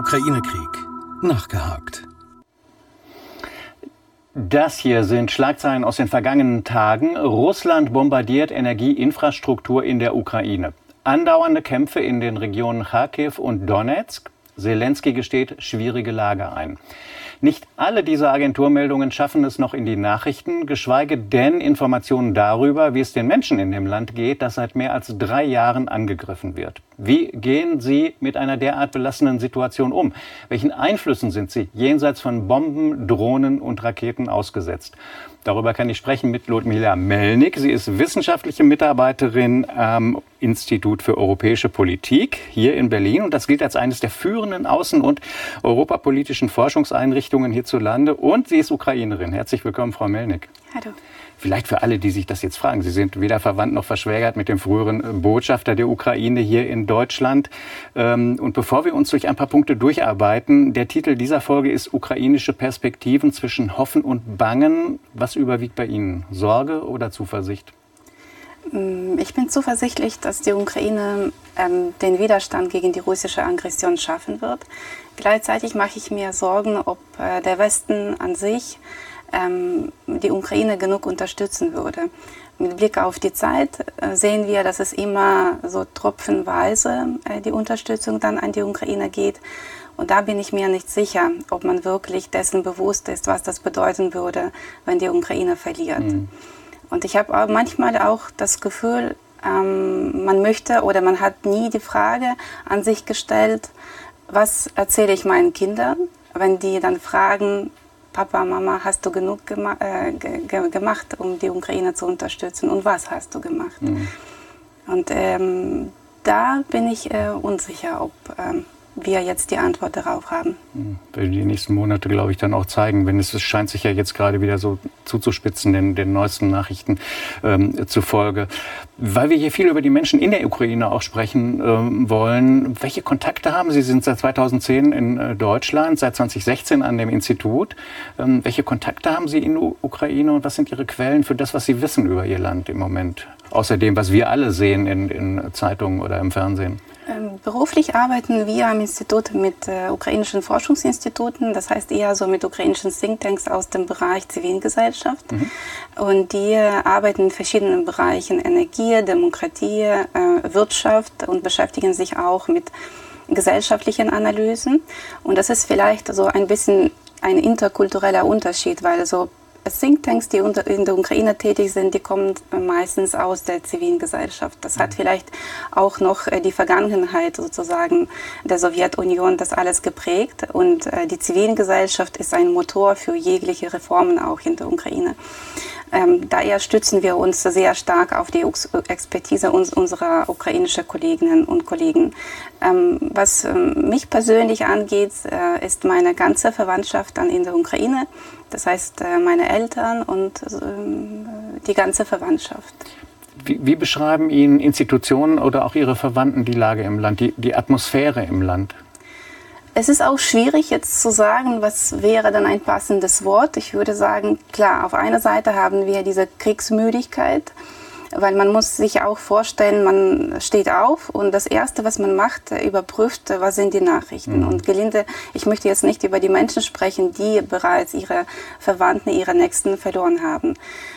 Ukraine-Krieg. Nachgehakt. Das hier sind Schlagzeilen aus den vergangenen Tagen. Russland bombardiert Energieinfrastruktur in der Ukraine. Andauernde Kämpfe in den Regionen Charkiw und Donetsk. Selenskyj gesteht schwierige Lage ein. Nicht alle dieser Agenturmeldungen schaffen es noch in die Nachrichten, geschweige denn Informationen darüber, wie es den Menschen in dem Land geht, das seit mehr als 3 Jahren angegriffen wird. Wie gehen sie mit einer derart belastenden Situation um? Welchen Einflüssen sind sie jenseits von Bomben, Drohnen und Raketen ausgesetzt? Darüber kann ich sprechen mit Ludmila Melnik. Sie ist wissenschaftliche Mitarbeiterin am Institut für europäische Politik hier in Berlin. Und das gilt als eines der führenden außen- und europapolitischen Forschungseinrichtungen hierzulande. Und sie ist Ukrainerin. Herzlich willkommen, Frau Melnik. Hallo. Vielleicht für alle, die sich das jetzt fragen. Sie sind weder verwandt noch verschwägert mit dem früheren Botschafter der Ukraine hier in Deutschland. Und bevor wir uns durch ein paar Punkte durcharbeiten, der Titel dieser Folge ist Ukrainische Perspektiven zwischen Hoffen und Bangen. Was überwiegt bei Ihnen? Sorge oder Zuversicht? Ich bin zuversichtlich, dass die Ukraine den Widerstand gegen die russische Aggression schaffen wird. Gleichzeitig mache ich mir Sorgen, ob der Westen an sich die Ukraine genug unterstützen würde. Mit Blick auf die Zeit sehen wir, dass es immer so tropfenweise die Unterstützung dann an die Ukraine geht. Und da bin ich mir nicht sicher, ob man wirklich dessen bewusst ist, was das bedeuten würde, wenn die Ukraine verliert. Mhm. Und ich habe manchmal auch das Gefühl, man möchte oder man hat nie die Frage an sich gestellt, was erzähle ich meinen Kindern, wenn die dann fragen, Papa, Mama, hast du genug gemacht, um die Ukraine zu unterstützen? Und was hast du gemacht? Mhm. Und da bin ich unsicher, ob wir jetzt die Antwort darauf haben. Will die nächsten Monate, glaube ich, dann auch zeigen. Es scheint sich ja jetzt gerade wieder so zuzuspitzen, den neuesten Nachrichten zufolge. Weil wir hier viel über die Menschen in der Ukraine auch sprechen wollen. Welche Kontakte haben Sie? Sie sind seit 2010 in Deutschland, seit 2016 an dem Institut. Welche Kontakte haben Sie in der Ukraine und was sind Ihre Quellen für das, was Sie wissen über Ihr Land im Moment? Außer dem, was wir alle sehen in Zeitungen oder im Fernsehen. Beruflich arbeiten wir am Institut mit ukrainischen Forschungsinstituten, das heißt eher so mit ukrainischen Thinktanks aus dem Bereich Zivilgesellschaft. Mhm. Und die arbeiten in verschiedenen Bereichen Energie, Demokratie, Wirtschaft und beschäftigen sich auch mit gesellschaftlichen Analysen. Und das ist vielleicht so ein bisschen ein interkultureller Unterschied, weil so Thinktanks, die in der Ukraine tätig sind, die kommen meistens aus der Zivilgesellschaft. Das hat vielleicht auch noch die Vergangenheit sozusagen der Sowjetunion das alles geprägt. Und die Zivilgesellschaft ist ein Motor für jegliche Reformen auch in der Ukraine. Daher stützen wir uns sehr stark auf die Expertise unserer ukrainischen Kolleginnen und Kollegen. Was mich persönlich angeht, ist meine ganze Verwandtschaft dann in der Ukraine. Das heißt, meine Eltern und die ganze Verwandtschaft. Wie beschreiben Ihnen Institutionen oder auch Ihre Verwandten die Lage im Land, die Atmosphäre im Land? Es ist auch schwierig jetzt zu sagen, was wäre dann ein passendes Wort. Ich würde sagen, klar, auf einer Seite haben wir diese Kriegsmüdigkeit, weil man muss sich auch vorstellen, man steht auf und das Erste, was man macht, überprüft, was sind die Nachrichten. Mhm. Und gelinde, ich möchte jetzt nicht über die Menschen sprechen, die bereits ihre Verwandten, ihre Nächsten verloren haben.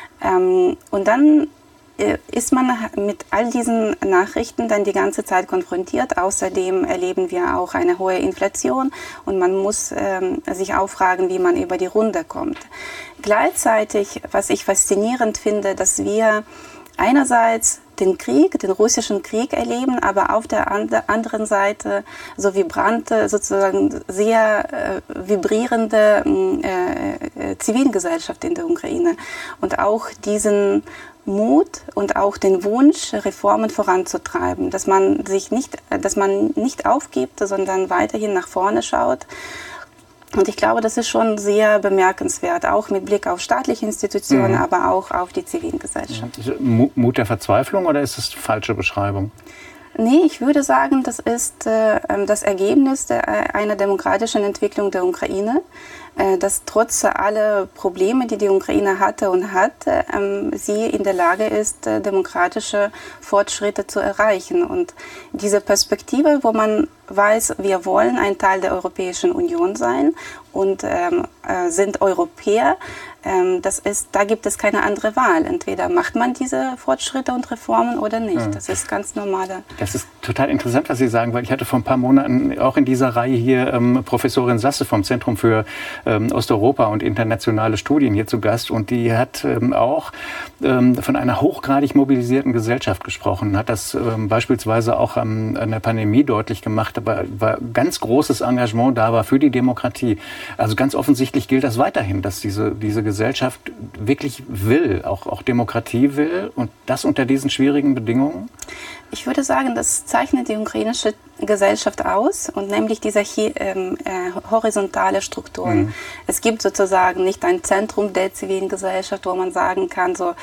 Und dann ist man mit all diesen Nachrichten dann die ganze Zeit konfrontiert. Außerdem erleben wir auch eine hohe Inflation und man muss sich auch fragen, wie man über die Runde kommt. Gleichzeitig, was ich faszinierend finde, dass wir einerseits den russischen Krieg erleben, aber auf der anderen Seite so vibrante, sozusagen sehr vibrierende Zivilgesellschaft in der Ukraine und auch diesen Mut und auch den Wunsch, Reformen voranzutreiben, dass man nicht aufgibt, sondern weiterhin nach vorne schaut. Und ich glaube, das ist schon sehr bemerkenswert, auch mit Blick auf staatliche Institutionen, aber auch auf die Zivilgesellschaft. Mut der Verzweiflung oder ist das eine falsche Beschreibung? Nee, ich würde sagen, das ist das Ergebnis einer demokratischen Entwicklung der Ukraine. dass trotz aller Probleme, die die Ukraine hatte und hat, sie in der Lage ist, demokratische Fortschritte zu erreichen. Und diese Perspektive, wo man weiß, wir wollen ein Teil der Europäischen Union sein und sind Europäer, da gibt es keine andere Wahl. Entweder macht man diese Fortschritte und Reformen oder nicht. Das ist ganz normale. Das ist total interessant, was Sie sagen, weil ich hatte vor ein paar Monaten auch in dieser Reihe hier Professorin Sasse vom Zentrum für Osteuropa und internationale Studien hier zu Gast. Und die hat auch von einer hochgradig mobilisierten Gesellschaft gesprochen, hat das beispielsweise auch an der Pandemie deutlich gemacht, aber war ganz großes Engagement da war für die Demokratie. Also ganz offensichtlich gilt das weiterhin, dass diese Gesellschaft wirklich will, auch Demokratie will und das unter diesen schwierigen Bedingungen? Ich würde sagen, das zeichnet die ukrainische Gesellschaft aus und nämlich diese horizontale Strukturen. Es gibt sozusagen nicht ein Zentrum der zivilen Gesellschaft, wo man sagen kann, so,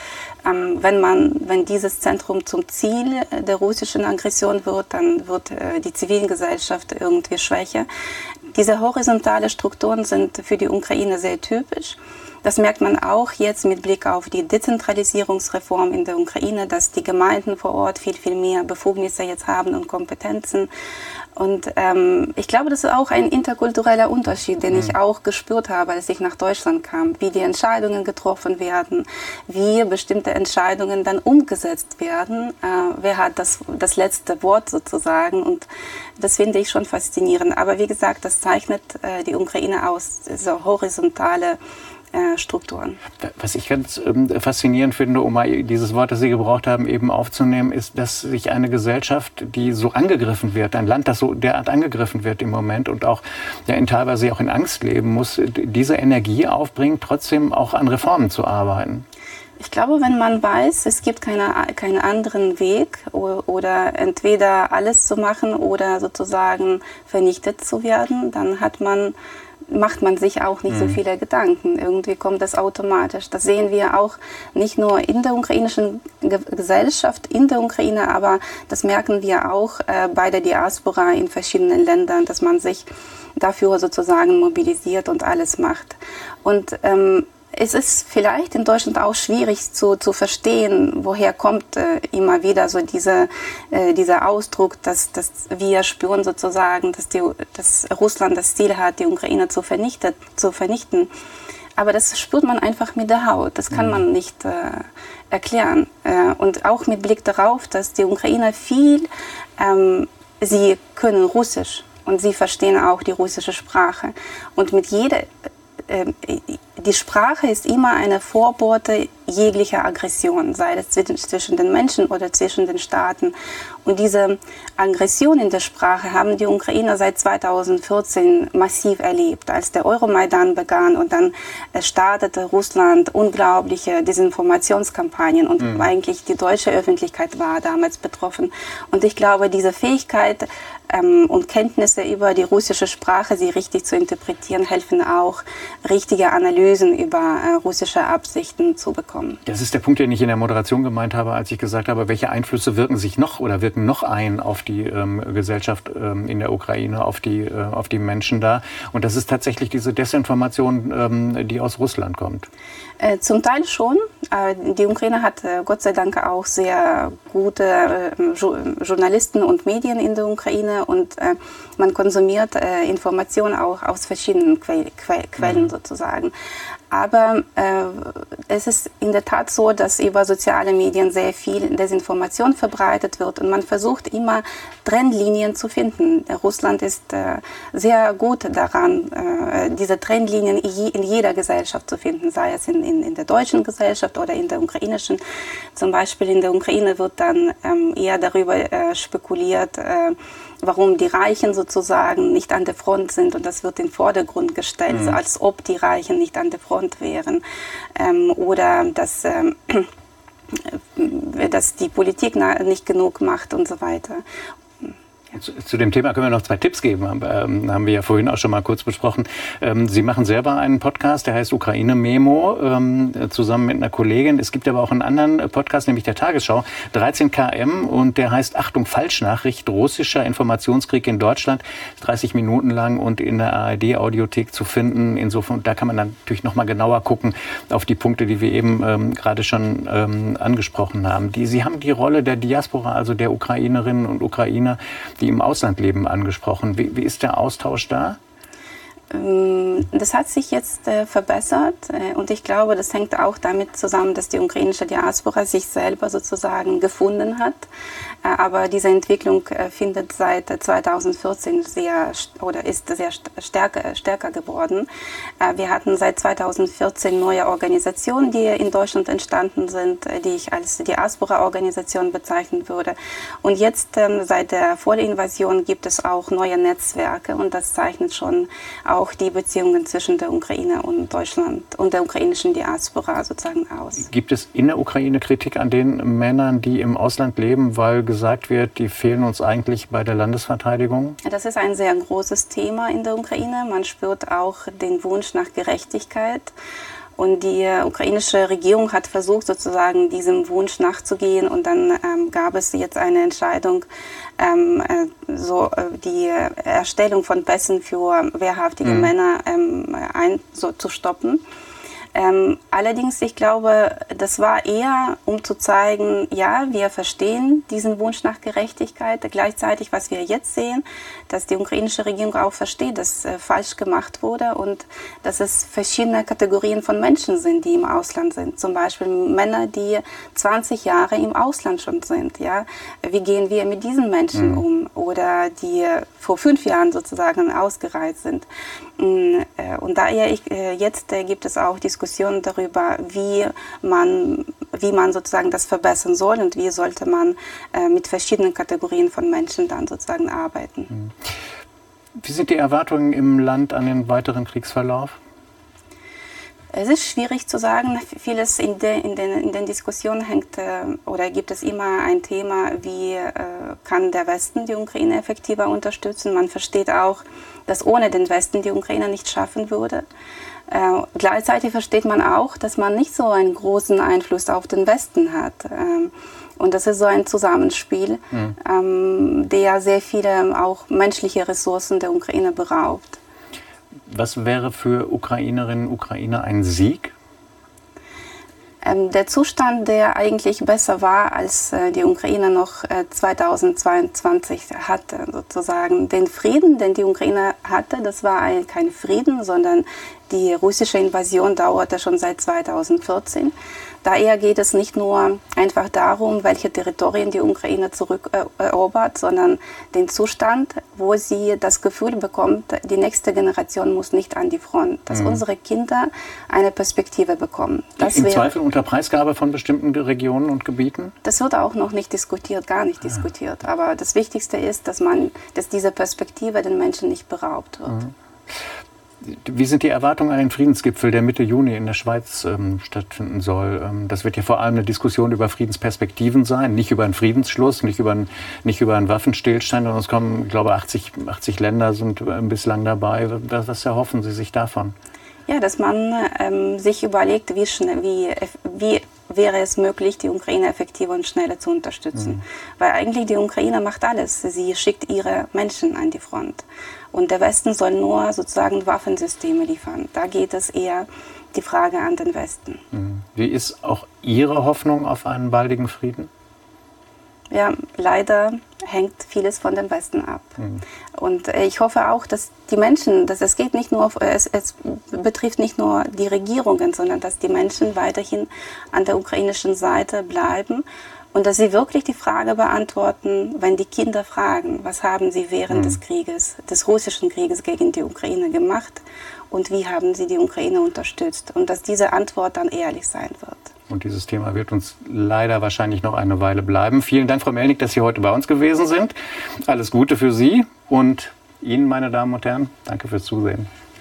wenn dieses Zentrum zum Ziel der russischen Aggression wird, dann wird die Zivilgesellschaft irgendwie schwächer. Diese horizontale Strukturen sind für die Ukraine sehr typisch. Das merkt man auch jetzt mit Blick auf die Dezentralisierungsreform in der Ukraine, dass die Gemeinden vor Ort viel, viel mehr Befugnisse jetzt haben und Kompetenzen. Und ich glaube, das ist auch ein interkultureller Unterschied, den ich auch gespürt habe, als ich nach Deutschland kam, wie die Entscheidungen getroffen werden, wie bestimmte Entscheidungen dann umgesetzt werden. Wer hat das letzte Wort sozusagen? Und das finde ich schon faszinierend. Aber wie gesagt, das zeichnet die Ukraine aus, so horizontale Strukturen. Was ich ganz faszinierend finde, um mal dieses Wort, das Sie gebraucht haben, eben aufzunehmen, ist, dass sich eine Gesellschaft, die so angegriffen wird, ein Land, das so derart angegriffen wird im Moment und auch teilweise auch in Angst leben muss, diese Energie aufbringt, trotzdem auch an Reformen zu arbeiten. Ich glaube, wenn man weiß, es gibt keinen anderen Weg oder entweder alles zu machen oder sozusagen vernichtet zu werden, dann macht man sich auch nicht so viele Gedanken. Irgendwie kommt das automatisch. Das sehen wir auch nicht nur in der ukrainischen Gesellschaft, in der Ukraine, aber das merken wir auch bei der Diaspora in verschiedenen Ländern, dass man sich dafür sozusagen mobilisiert und alles macht. Und es ist vielleicht in Deutschland auch schwierig zu verstehen, woher kommt immer wieder so dieser Ausdruck, dass wir spüren sozusagen, dass Russland das Ziel hat, die Ukraine zu vernichten. Aber das spürt man einfach mit der Haut. Das kann man nicht erklären. Und auch mit Blick darauf, dass die Ukrainer sie können Russisch und sie verstehen auch die russische Sprache. Und die Sprache ist immer eine Vorbote jeglicher Aggression, sei es zwischen den Menschen oder zwischen den Staaten. Und diese Aggression in der Sprache haben die Ukrainer seit 2014 massiv erlebt, als der Euromaidan begann und dann startete Russland unglaubliche Desinformationskampagnen und eigentlich die deutsche Öffentlichkeit war damals betroffen. Und ich glaube, diese Fähigkeit und Kenntnisse über die russische Sprache, sie richtig zu interpretieren, helfen auch, richtige Analysen über russische Absichten zu bekommen. Das ist der Punkt, den ich in der Moderation gemeint habe, als ich gesagt habe, welche Einflüsse wirken noch ein auf die Gesellschaft in der Ukraine, auf die Menschen da. Und das ist tatsächlich diese Desinformation, die aus Russland kommt. Zum Teil schon. Die Ukraine hat Gott sei Dank auch sehr gute Journalisten und Medien in der Ukraine und man konsumiert Informationen auch aus verschiedenen Quellen sozusagen. Aber es ist in der Tat so, dass über soziale Medien sehr viel Desinformation verbreitet wird und man versucht immer Trennlinien zu finden. Russland ist sehr gut daran, diese Trennlinien in jeder Gesellschaft zu finden, sei es in der deutschen Gesellschaft oder in der ukrainischen. Zum Beispiel in der Ukraine wird dann eher darüber spekuliert, warum die Reichen sozusagen nicht an der Front sind und das wird in den Vordergrund gestellt, so als ob die Reichen nicht an der Front wären oder dass die Politik nicht genug macht und so weiter. Zu dem Thema können wir noch 2 Tipps geben, haben wir ja vorhin auch schon mal kurz besprochen. Sie machen selber einen Podcast, der heißt Ukraine-Memo, zusammen mit einer Kollegin. Es gibt aber auch einen anderen Podcast, nämlich der Tagesschau, 13 km, und der heißt Achtung, Falschnachricht, russischer Informationskrieg in Deutschland, 30 Minuten lang und in der ARD-Audiothek zu finden. Insofern, da kann man dann natürlich noch mal genauer gucken auf die Punkte, die wir eben gerade schon angesprochen haben. Sie haben die Rolle der Diaspora, also der Ukrainerinnen und Ukrainer, die im Ausland leben, angesprochen. Wie ist der Austausch da? Das hat sich jetzt verbessert und ich glaube, das hängt auch damit zusammen, dass die ukrainische Diaspora sich selber sozusagen gefunden hat. Aber diese Entwicklung findet seit 2014 ist sehr stärker geworden. Wir hatten seit 2014 neue Organisationen, die in Deutschland entstanden sind, die ich als Diaspora-Organisation bezeichnen würde. Und jetzt seit der Vollinvasion gibt es auch neue Netzwerke und das zeichnet schon auch die Beziehungen zwischen der Ukraine und Deutschland und der ukrainischen Diaspora sozusagen aus. Gibt es in der Ukraine Kritik an den Männern, die im Ausland leben, weil gesagt wird, die fehlen uns eigentlich bei der Landesverteidigung? Das ist ein sehr großes Thema in der Ukraine. Man spürt auch den Wunsch nach Gerechtigkeit. Und die ukrainische Regierung hat versucht, sozusagen diesem Wunsch nachzugehen. Und dann gab es jetzt eine Entscheidung, die Erstellung von Pässen für wehrhaftige Männer zu stoppen. Allerdings, ich glaube, das war eher, um zu zeigen, ja, wir verstehen diesen Wunsch nach Gerechtigkeit. Gleichzeitig, was wir jetzt sehen, dass die ukrainische Regierung auch versteht, dass falsch gemacht wurde und dass es verschiedene Kategorien von Menschen sind, die im Ausland sind. Zum Beispiel Männer, die 20 Jahre im Ausland schon sind. Ja? Wie gehen wir mit diesen Menschen um? Oder die vor 5 Jahren sozusagen ausgereist sind. Und daher jetzt gibt es auch Diskussionen darüber, wie man sozusagen das verbessern soll und wie sollte man mit verschiedenen Kategorien von Menschen dann sozusagen arbeiten. Wie sind die Erwartungen im Land an den weiteren Kriegsverlauf? Es ist schwierig zu sagen. Vieles in den Diskussionen hängt oder gibt es immer ein Thema, wie kann der Westen die Ukraine effektiver unterstützen. Man versteht auch, dass ohne den Westen die Ukraine nicht schaffen würde. Gleichzeitig versteht man auch, dass man nicht so einen großen Einfluss auf den Westen hat. Und das ist so ein Zusammenspiel, der sehr viele auch menschliche Ressourcen der Ukraine beraubt. Was wäre für Ukrainerinnen und Ukrainer ein Sieg? Der Zustand, der eigentlich besser war, als die Ukraine noch 2022 hatte, sozusagen. Den Frieden, den die Ukraine hatte, das war kein Frieden, sondern die russische Invasion dauerte schon seit 2014. Daher geht es nicht nur einfach darum, welche Territorien die Ukraine zurückerobert, sondern den Zustand, wo sie das Gefühl bekommt, die nächste Generation muss nicht an die Front, dass unsere Kinder eine Perspektive bekommen. Das Im Zweifel unter Preisgabe von bestimmten Regionen und Gebieten? Das wird auch noch nicht diskutiert, gar nicht diskutiert. Aber das Wichtigste ist, dass diese Perspektive den Menschen nicht beraubt wird. Wie sind die Erwartungen an den Friedensgipfel, der Mitte Juni in der Schweiz stattfinden soll? Das wird ja vor allem eine Diskussion über Friedensperspektiven sein, nicht über einen Friedensschluss, nicht über einen Waffenstillstand. Und es kommen, glaube ich, 80 Länder sind bislang dabei. Was erhoffen Sie sich davon? Ja, dass man sich überlegt, wie wäre es möglich, die Ukraine effektiver und schneller zu unterstützen. Weil eigentlich die Ukraine macht alles. Sie schickt ihre Menschen an die Front. Und der Westen soll nur sozusagen Waffensysteme liefern. Da geht es eher die Frage an den Westen. Wie ist auch Ihre Hoffnung auf einen baldigen Frieden? Ja, leider hängt vieles von dem Westen ab. Und ich hoffe auch, dass die Menschen, es betrifft nicht nur die Regierungen, sondern dass die Menschen weiterhin an der ukrainischen Seite bleiben und dass sie wirklich die Frage beantworten, wenn die Kinder fragen, was haben sie während des Krieges, des russischen Krieges gegen die Ukraine gemacht und wie haben sie die Ukraine unterstützt und dass diese Antwort dann ehrlich sein wird. Und dieses Thema wird uns leider wahrscheinlich noch eine Weile bleiben. Vielen Dank, Frau Melnick, dass Sie heute bei uns gewesen sind. Alles Gute für Sie und Ihnen, meine Damen und Herren. Danke fürs Zusehen.